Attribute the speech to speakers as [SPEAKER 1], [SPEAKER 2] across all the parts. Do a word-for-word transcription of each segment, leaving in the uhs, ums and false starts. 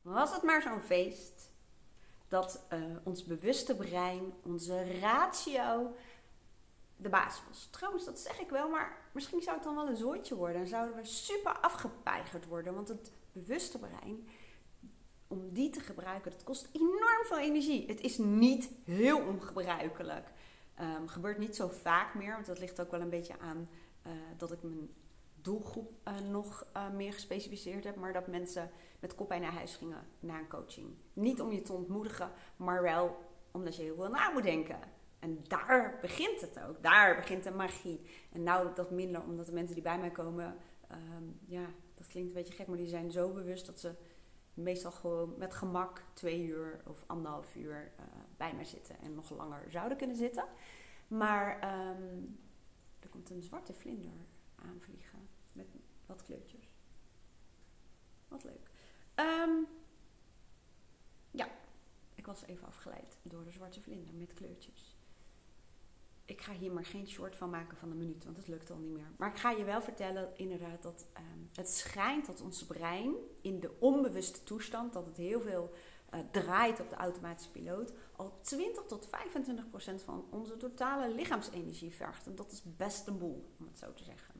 [SPEAKER 1] was het maar zo'n feest dat uh, ons bewuste brein, onze ratio, de baas was. Trouwens, dat zeg ik wel, maar misschien zou het dan wel een zooitje worden. En zouden we super afgepeigerd worden. Want het bewuste brein, om die te gebruiken, dat kost enorm veel energie. Het is niet heel ongebruikelijk. Um, gebeurt niet zo vaak meer, want dat ligt ook wel een beetje aan uh, dat ik mijn doelgroep uh, nog uh, meer gespecificeerd heb. Maar dat mensen met koppijn naar huis gingen na een coaching. Niet om je te ontmoedigen, maar wel omdat je heel veel na moet denken. En daar begint het ook. Daar begint de magie. En nou dat minder, omdat de mensen die bij mij komen, um, ja, dat klinkt een beetje gek, maar die zijn zo bewust dat ze meestal gewoon met gemak twee uur of anderhalf uur uh, bij mij zitten. En nog langer zouden kunnen zitten. Maar um, er komt een zwarte vlinder aanvliegen met wat kleurtjes. Wat leuk. Um, ja, ik was even afgeleid door de zwarte vlinder met kleurtjes. Ik ga hier maar geen short van maken van een minuut, want dat lukt al niet meer. Maar ik ga je wel vertellen inderdaad dat um, het schijnt dat ons brein in de onbewuste toestand, dat het heel veel uh, draait op de automatische piloot, al twintig tot vijfentwintig procent van onze totale lichaamsenergie vergt. En dat is best een boel, om het zo te zeggen.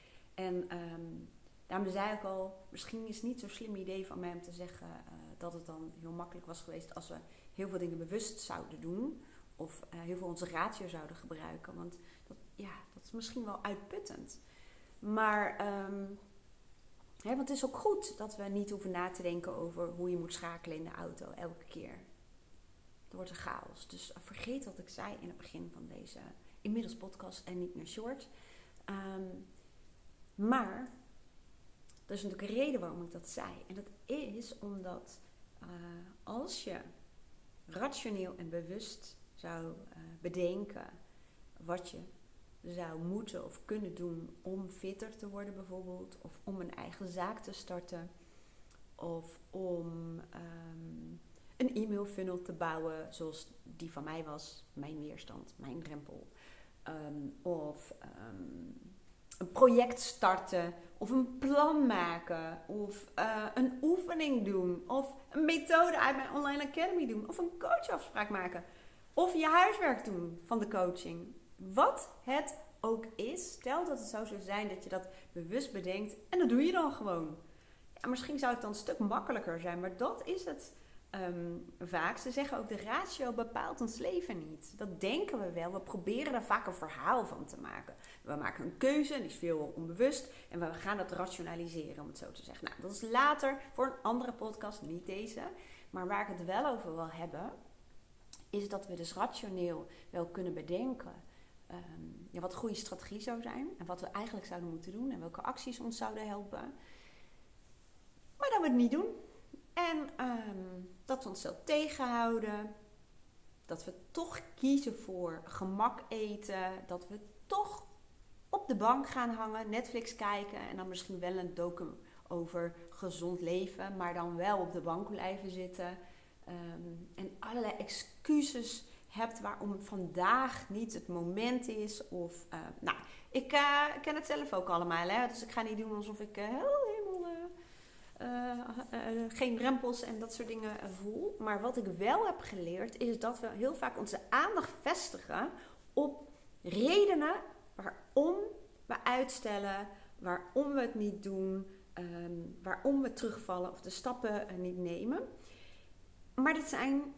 [SPEAKER 1] En um, daarom zei ik al, misschien is het niet zo'n slim idee van mij om te zeggen uh, dat het dan heel makkelijk was geweest als we heel veel dingen bewust zouden doen. Of uh, heel veel onze ratio zouden gebruiken. Want dat, ja, dat is misschien wel uitputtend. Maar um, hè, want het is ook goed dat we niet hoeven na te denken over hoe je moet schakelen in de auto elke keer. Er wordt een chaos. Dus vergeet wat ik zei in het begin van deze inmiddels podcast en niet meer short. Um, maar er is natuurlijk een reden waarom ik dat zei. En dat is omdat uh, als je rationeel en bewust zou uh, bedenken wat je zou moeten of kunnen doen om fitter te worden bijvoorbeeld. Of om een eigen zaak te starten. Of om um, een e-mail funnel te bouwen zoals die van mij was. Mijn weerstand, mijn drempel. Um, of um, een project starten. Of een plan maken. Of uh, een oefening doen. Of een methode uit mijn online academy doen. Of een coachafspraak maken. Of je huiswerk doen van de coaching. Wat het ook is. Stel dat het zo zou zijn dat je dat bewust bedenkt. En dat doe je dan gewoon. Ja, misschien zou het dan een stuk makkelijker zijn. Maar dat is het um, vaak. Ze zeggen ook de ratio bepaalt ons leven niet. Dat denken we wel. We proberen er vaak een verhaal van te maken. We maken een keuze. En die is veel onbewust. En we gaan dat rationaliseren om het zo te zeggen. Nou, dat is later voor een andere podcast. Niet deze. Maar waar ik het wel over wil hebben, is dat we dus rationeel wel kunnen bedenken um, ja, wat een goede strategie zou zijn. En wat we eigenlijk zouden moeten doen. En welke acties ons zouden helpen. Maar dat we het niet doen. En um, dat we onszelf tegenhouden. Dat we toch kiezen voor gemak eten. Dat we toch op de bank gaan hangen. Netflix kijken. En dan misschien wel een docu over gezond leven. Maar dan wel op de bank blijven zitten. Um, en allerlei excuses hebt waarom vandaag niet het moment is. Of, uh, nou, ik uh, ken het zelf ook allemaal. Hè? Dus ik ga niet doen alsof ik uh, helemaal uh, uh, uh, geen drempels en dat soort dingen uh, voel. Maar wat ik wel heb geleerd is dat we heel vaak onze aandacht vestigen op redenen waarom we uitstellen. Waarom we het niet doen. Um, waarom we terugvallen of de stappen uh, niet nemen. Maar dit zijn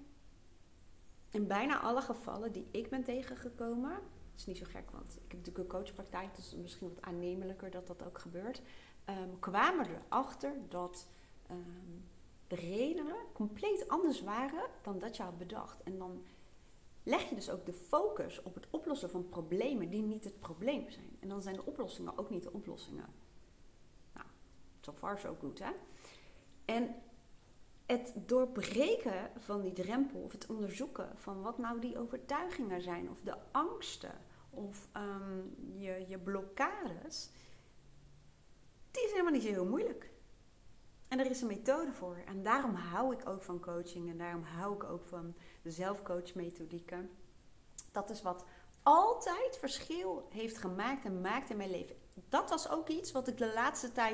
[SPEAKER 1] in bijna alle gevallen die ik ben tegengekomen. Dat is niet zo gek, want ik heb natuurlijk een coachpraktijk, dus misschien wat aannemelijker dat dat ook gebeurt. Um, kwamen we erachter dat um, de redenen compleet anders waren dan dat je had bedacht. En dan leg je dus ook de focus op het oplossen van problemen die niet het probleem zijn. En dan zijn de oplossingen ook niet de oplossingen. Nou, so far so good, hè? En het doorbreken van die drempel of het onderzoeken van wat nou die overtuigingen zijn of de angsten of um, je, je blokkades, die is helemaal niet zo heel moeilijk. En er is een methode voor. En daarom hou ik ook van coaching en daarom hou ik ook van de zelfcoachmethodieken. Dat is wat altijd verschil heeft gemaakt en maakt in mijn leven. Dat was ook iets wat ik de laatste tijd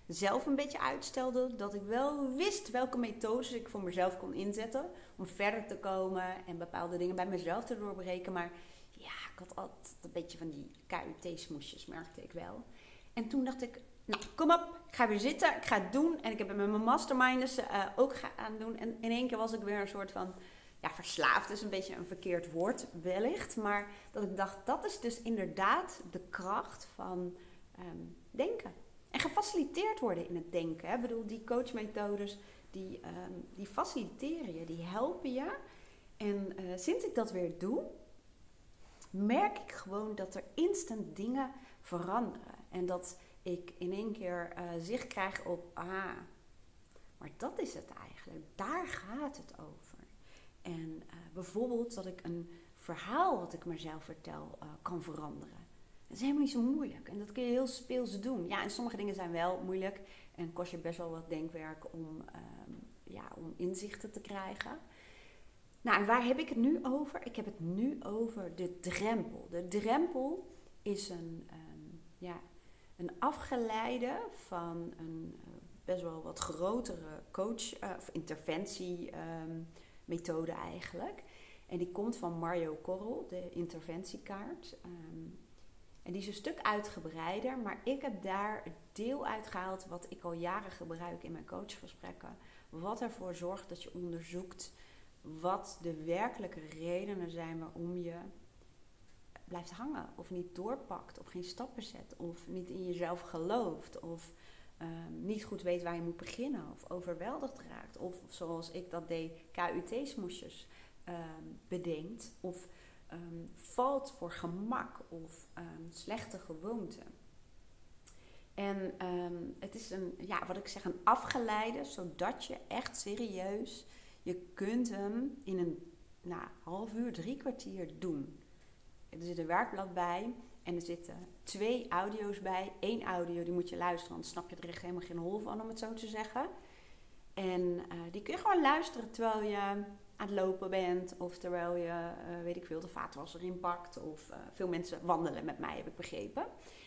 [SPEAKER 1] zelf een beetje uitstelde, dat ik wel wist welke methodes ik voor mezelf kon inzetten om verder te komen en bepaalde dingen bij mezelf te doorbreken. Maar ja, ik had altijd een beetje van die K U T-smoesjes, merkte ik wel. En toen dacht ik, nou, kom op, ik ga weer zitten, ik ga het doen. En ik heb het met mijn masterminders uh, ook gaan doen. En in één keer was ik weer een soort van, ja, verslaafd is een beetje een verkeerd woord wellicht. Maar dat ik dacht, dat is dus inderdaad de kracht van um, denken. En gefaciliteerd worden in het denken. Hè. Ik bedoel, die coachmethodes, die, um, die faciliteren je, die helpen je. En uh, sinds ik dat weer doe, merk ik gewoon dat er instant dingen veranderen. En dat ik in één keer uh, zicht krijg op, ah, maar dat is het eigenlijk. Daar gaat het over. En uh, bijvoorbeeld dat ik een verhaal wat ik mezelf vertel uh, kan veranderen. Dat is helemaal niet zo moeilijk. En dat kun je heel speels doen. Ja, en sommige dingen zijn wel moeilijk. En kost je best wel wat denkwerk om, um, ja, om inzichten te krijgen. Nou, en waar heb ik het nu over? Ik heb het nu over de drempel. De drempel is een, um, ja, een afgeleide van een uh, best wel wat grotere coach- uh, of interventiemethode um, eigenlijk. En die komt van Mario Correll, de interventiekaart. Um, en die is een stuk uitgebreider, maar ik heb daar het deel uitgehaald wat ik al jaren gebruik in mijn coachgesprekken. Wat ervoor zorgt dat je onderzoekt wat de werkelijke redenen zijn waarom je blijft hangen. Of niet doorpakt, of geen stappen zet, of niet in jezelf gelooft, of um, niet goed weet waar je moet beginnen, of overweldigd raakt. Of zoals ik dat deed, K U T-smoesjes um, bedenkt, of um, valt voor gemak, of um, slechte gewoonten. En um, het is een, ja, wat ik zeg, een afgeleide, zodat je echt serieus, je kunt hem in een nou, half uur, drie kwartier doen. Er zit een werkblad bij en er zitten twee audio's bij. Eén audio, die moet je luisteren, anders snap je er echt helemaal geen hol van, om het zo te zeggen. En uh, die kun je gewoon luisteren terwijl je aan het lopen bent, of terwijl je, uh, weet ik veel, de vaatwasser inpakt. Of uh, veel mensen wandelen met mij, heb ik begrepen.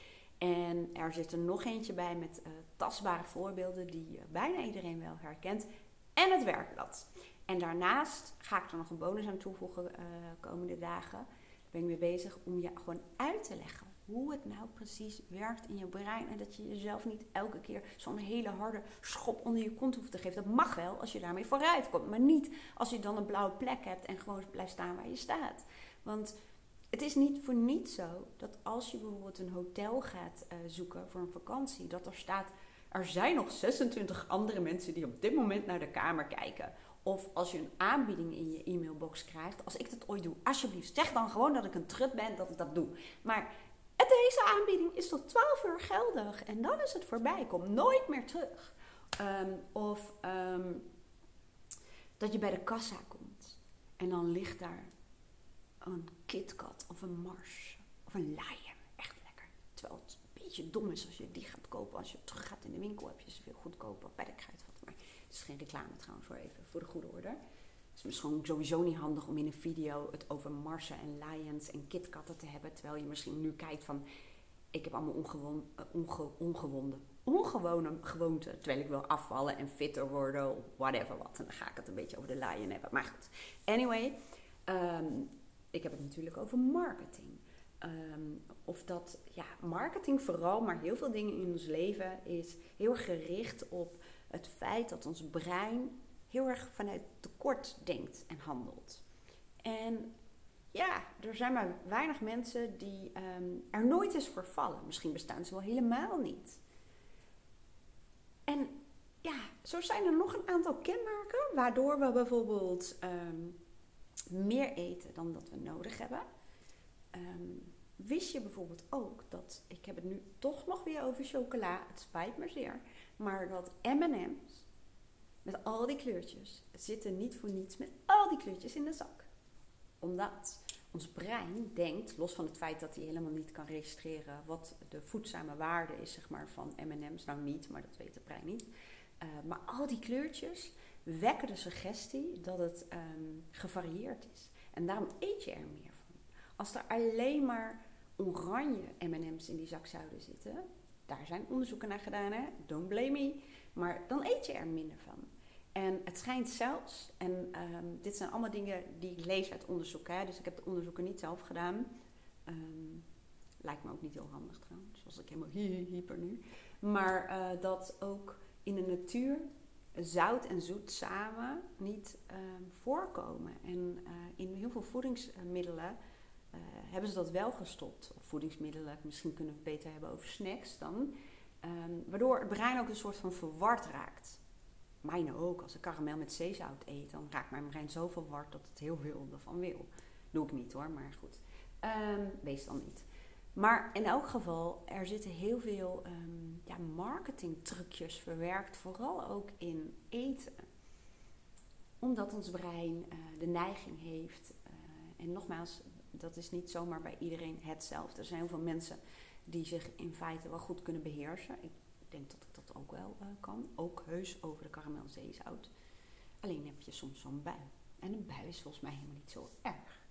[SPEAKER 1] En er zit er nog eentje bij met uh, tastbare voorbeelden die uh, bijna iedereen wel herkent. En het werkblad. En daarnaast ga ik er nog een bonus aan toevoegen uh, komende dagen. Daar ben ik mee bezig om je gewoon uit te leggen hoe het nou precies werkt in je brein. En dat je jezelf niet elke keer zo'n hele harde schop onder je kont hoeft te geven. Dat mag wel als je daarmee vooruit komt. Maar niet als je dan een blauwe plek hebt en gewoon blijft staan waar je staat. Want het is niet voor niets zo dat als je bijvoorbeeld een hotel gaat uh, zoeken voor een vakantie, dat er staat, er zijn nog zesentwintig andere mensen die op dit moment naar de kamer kijken. Of als je een aanbieding in je e-mailbox krijgt, als ik dat ooit doe, alsjeblieft, zeg dan gewoon dat ik een trut ben dat ik dat doe. Maar deze aanbieding is tot twaalf uur geldig en dan is het voorbij, kom nooit meer terug. Um, of um, dat je bij de kassa komt en dan ligt daar een KitKat of een Mars of een Lion, echt lekker. Terwijl het een beetje dom is als je die gaat kopen. Als je terug gaat in de winkel heb je ze veel goedkoper bij de Kruidvat. Maar het is geen reclame trouwens, voor even voor de goede orde. Het is misschien sowieso niet handig om in een video het over Marsen en Lions en KitKatten te hebben. Terwijl je misschien nu kijkt van, ik heb allemaal ongewon, uh, onge, ongewonde, ongewone gewoonten. Terwijl ik wil afvallen en fitter worden of whatever wat. En dan ga ik het een beetje over de Lion hebben. Maar goed, anyway, um, ik heb het natuurlijk over marketing. Um, of dat, ja, marketing vooral, maar heel veel dingen in ons leven is heel erg gericht op het feit dat ons brein heel erg vanuit tekort denkt en handelt. En ja, er zijn maar weinig mensen die um, er nooit eens voor vallen. Misschien bestaan ze wel helemaal niet. En ja, zo zijn er nog een aantal kenmerken waardoor we bijvoorbeeld um, meer eten dan dat we nodig hebben. Um, wist je bijvoorbeeld ook dat, ik heb het nu toch nog weer over chocola, het spijt me zeer, maar dat M en M's met al die kleurtjes zitten niet voor niets met al die kleurtjes in de zak. Omdat ons brein denkt, los van het feit dat hij helemaal niet kan registreren wat de voedzame waarde is, zeg maar, van M en M's. Nou niet, maar dat weet het brein niet. Uh, maar al die kleurtjes wekken de suggestie dat het um, gevarieerd is. En daarom eet je er meer van. Als er alleen maar oranje M en M's in die zak zouden zitten, daar zijn onderzoeken naar gedaan, hè? Don't blame me. Maar dan eet je er minder van. En het schijnt zelfs, en um, dit zijn allemaal dingen die ik lees uit onderzoek, hè? Dus ik heb de onderzoeken niet zelf gedaan. Um, lijkt me ook niet heel handig trouwens, zoals ik helemaal hyper nu. Maar uh, dat ook in de natuur zout en zoet samen niet um, voorkomen. En uh, in heel veel voedingsmiddelen uh, hebben ze dat wel gestopt. Of voedingsmiddelen, misschien kunnen we het beter hebben over snacks dan. Um, waardoor het brein ook een soort van verward raakt. Mijne ook. Als ik karamel met zeezout eet, dan raakt mijn brein zo verward dat het heel veel ervan wil. Doe ik niet hoor, maar goed. Um, wees dan niet. Maar in elk geval, er zitten heel veel um, ja, marketingtrucjes verwerkt, vooral ook in eten. Omdat ons brein uh, de neiging heeft, uh, en nogmaals, dat is niet zomaar bij iedereen hetzelfde. Er zijn heel veel mensen die zich in feite wel goed kunnen beheersen. Ik denk dat ik dat ook wel uh, kan. Ook heus over de karamel zeezout. Alleen heb je soms zo'n bui. En een bui is volgens mij helemaal niet zo erg.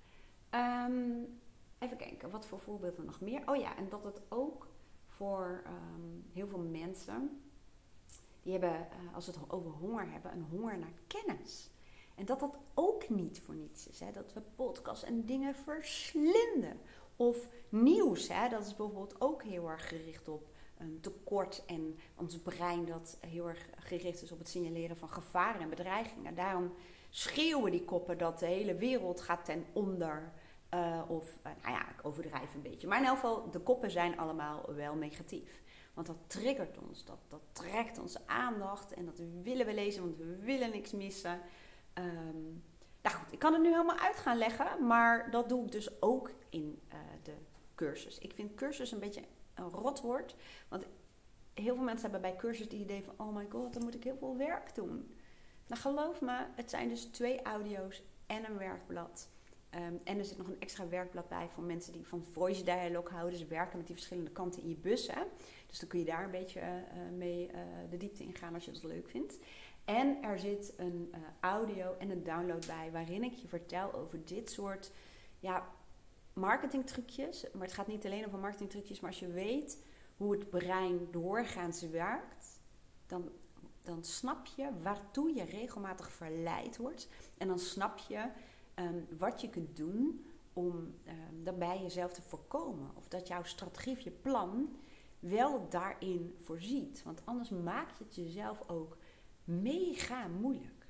[SPEAKER 1] Um, even kijken, wat voor voorbeelden nog meer? Oh ja, en dat het ook voor um, heel veel mensen, die hebben, uh, als we het over honger hebben, een honger naar kennis. En dat dat ook niet voor niets is. Hè? Dat we podcasts en dingen verslinden. Of nieuws, hè? Dat is bijvoorbeeld ook heel erg gericht op een tekort. En ons brein dat heel erg gericht is op het signaleren van gevaren en bedreigingen. Daarom schreeuwen die koppen dat de hele wereld gaat ten onder. Uh, of, uh, nou ja, ik overdrijf een beetje. Maar in elk geval, de koppen zijn allemaal wel negatief. Want dat triggert ons, dat, dat trekt onze aandacht. En dat willen we lezen, want we willen niks missen. Um, nou goed, ik kan het nu helemaal uit gaan leggen. Maar dat doe ik dus ook in uh, de cursus. Ik vind cursus een beetje een rotwoord. Want heel veel mensen hebben bij cursus het idee van, oh my god, dan moet ik heel veel werk doen. Nou geloof me, het zijn dus twee audio's en een werkblad. Um, en er zit nog een extra werkblad bij voor mensen die van voice dialogue houden. Dus werken met die verschillende kanten in je bus. Hè? Dus dan kun je daar een beetje uh, mee uh, de diepte in gaan als je dat leuk vindt. En er zit een uh, audio en een download bij waarin ik je vertel over dit soort ja, marketingtrucjes. Maar het gaat niet alleen over marketingtrucjes. Maar als je weet hoe het brein doorgaans werkt, dan, dan snap je waartoe je regelmatig verleid wordt. En dan snap je Um, wat je kunt doen om um, dat bij jezelf te voorkomen. Of dat jouw strategie of je plan wel daarin voorziet. Want anders maak je het jezelf ook mega moeilijk.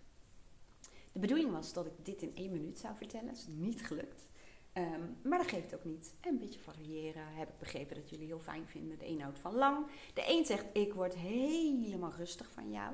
[SPEAKER 1] De bedoeling was dat ik dit in één minuut zou vertellen. Dat is niet gelukt. Um, maar dat geeft ook niet. En een beetje variëren. Heb ik begrepen dat jullie heel fijn vinden. De een houdt van lang. De een zegt, ik word helemaal rustig van jou.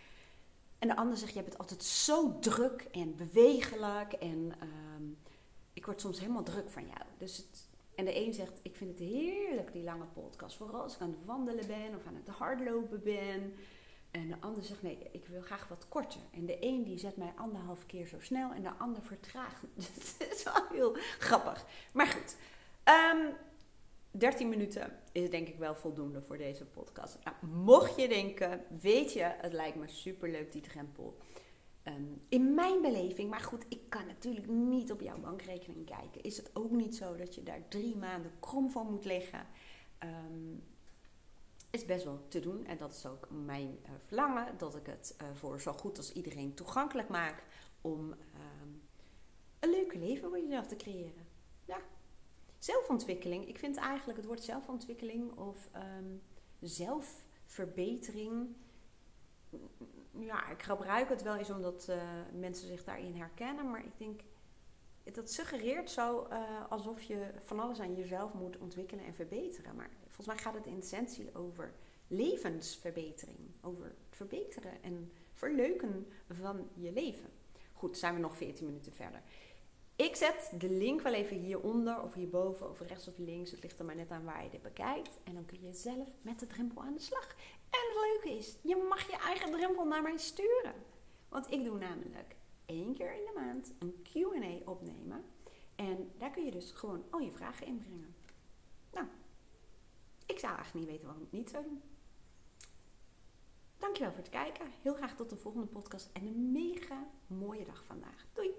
[SPEAKER 1] En de ander zegt, je hebt het altijd zo druk en bewegelijk. En um, ik word soms helemaal druk van jou. Dus het, en de een zegt, ik vind het heerlijk, die lange podcast. Vooral als ik aan het wandelen ben of aan het hardlopen ben. En de ander zegt, nee, ik wil graag wat korter. En de een die zet mij anderhalf keer zo snel en de ander vertraagt. Dus het is wel heel grappig. Maar goed, um, dertien minuten is denk ik wel voldoende voor deze podcast. Nou, mocht je denken, weet je, het lijkt me superleuk die drempel. Um, in mijn beleving, maar goed, ik kan natuurlijk niet op jouw bankrekening kijken. Is het ook niet zo dat je daar drie maanden krom voor moet liggen? Um, is best wel te doen. En dat is ook mijn uh, verlangen. Dat ik het uh, voor zo goed als iedereen toegankelijk maak. Om um, een leuke leven voor jezelf te creëren. Ja. Zelfontwikkeling. Ik vind eigenlijk het woord zelfontwikkeling of um, zelfverbetering. Ja, ik gebruik het wel eens omdat uh, mensen zich daarin herkennen. Maar ik denk, dat suggereert zo uh, alsof je van alles aan jezelf moet ontwikkelen en verbeteren. Maar volgens mij gaat het in essentie over levensverbetering. Over het verbeteren en verleuken van je leven. Goed, zijn we nog veertien minuten verder. Ik zet de link wel even hieronder of hierboven of rechts of links. Het ligt er maar net aan waar je dit bekijkt. En dan kun je zelf met de drempel aan de slag. En het leuke is, je mag je eigen drempel naar mij sturen. Want ik doe namelijk één keer in de maand een Q en A opnemen. En daar kun je dus gewoon al je vragen inbrengen. Nou, ik zou eigenlijk niet weten waarom ik het niet zou doen. Dankjewel voor het kijken. Heel graag tot de volgende podcast. En een mega mooie dag vandaag. Doei!